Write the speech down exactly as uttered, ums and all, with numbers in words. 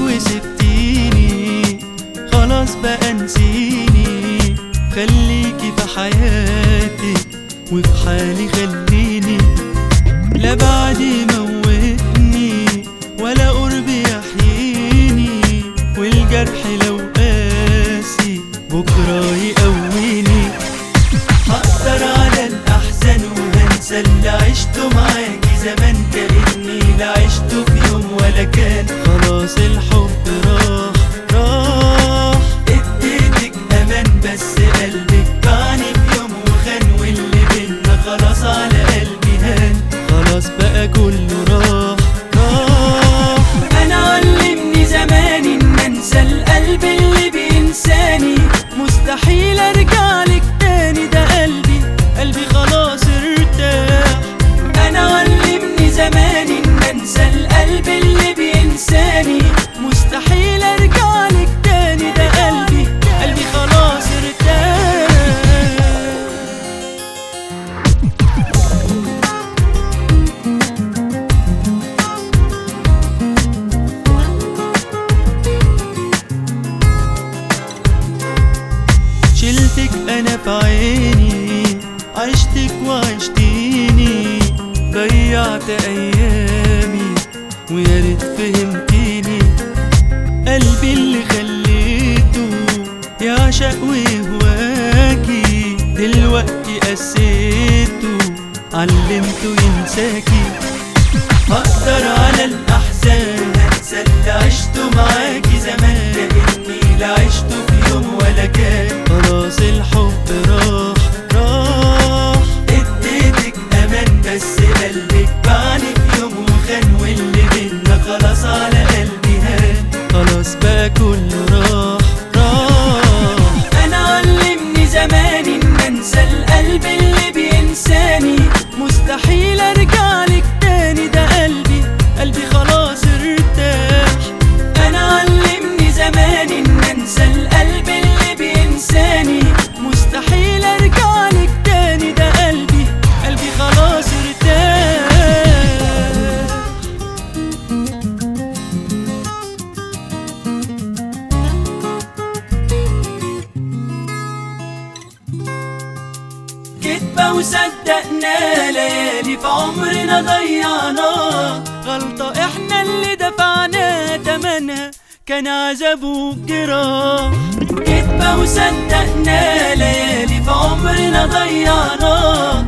وسبتيني خلاص بقى انسيني، خليكي في حياتي وفي حالي خليني، لا بعدي موتني ولا قربي يحييني، والجرح لو قاسي بكرة يقويني. هقدر على الأحزان وهنسى اللي عشته معاكي زمان، كأني لا عشته في يوم ولا كان، خلاص الحب راح راح. اديتك أمان بس قلبك باعني في يوم وخان، واللي بينا خلاص على قلبي هان، خلاص بقى كله راح راح. أنا علمني زمان إن أنسى القلب اللي بينساني، مستحيل أرجعلك تاني، ده قلبي قلبي خلاص ارتاح. أنا علمني زمان إن أنسى القلب اللي بينساني، مستحيل أرجعلك تاني، ده قلبي قلبي خلاص ارتاح. شلتك أنا في عيني، عشتك وعشتيني، ضيعت أيامي ويا ريت فهمتيني، قلبي اللي خليته يعشق ويهواكي، دلوقتي قسيته علمته ينساكي. هقدر على الأحزان هنسى اللي عشته معاكي زمان، كأني لا عشته في يوم ولا كان، خلاص الحب راح راح. اديتك أمان بس قلبك باعني في يوم وخان، واللي بينا خلاص على قلبي هان، خلاص بقى كله راح راح. أنا علمني زمان إن أنسى القلب اللي بينساني، مستحيل أرجعلك تاني، ده قلبي قلبي خلاص ارتاح. أنا علمني زمان إن أنسى القلب اللي بينساني، مستحيل أرجعلك تاني، ده قلبي قلبي خلاص ارتاح. كدبة وصدقنا ليالي في عمرنا ضيعناها، غلطة احنا اللي دفعنا تمنها كان عذاب وجراح. كدبة وصدقنا ليالي في عمرنا ضيعناها،